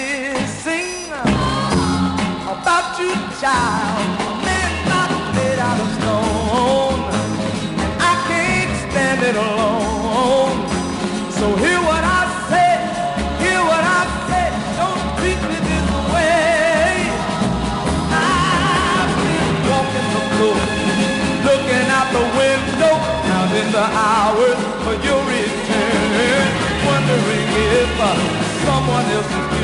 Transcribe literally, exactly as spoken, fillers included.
me sing about you, child. A man not made out of stone. I can't stand it alone. So hear what I say, hear what I say. Don't treat me this way. I've been walking the floor, looking out the window, counting the hours for your return, wondering if uh, someone else is